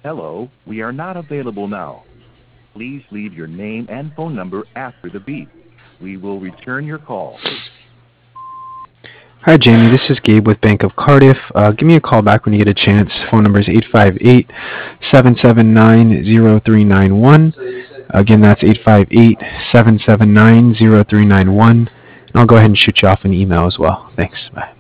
Hello, we are not available now. Please leave your name and phone number after the beep. We will return your call. Hi, Jamie. This is Gabe with Bank of Cardiff. Give me a call back when you get a chance. Phone number is 858-779-0391. Again, that's 858-779-0391. And I'll go ahead and shoot you off an email as well. Thanks. Bye.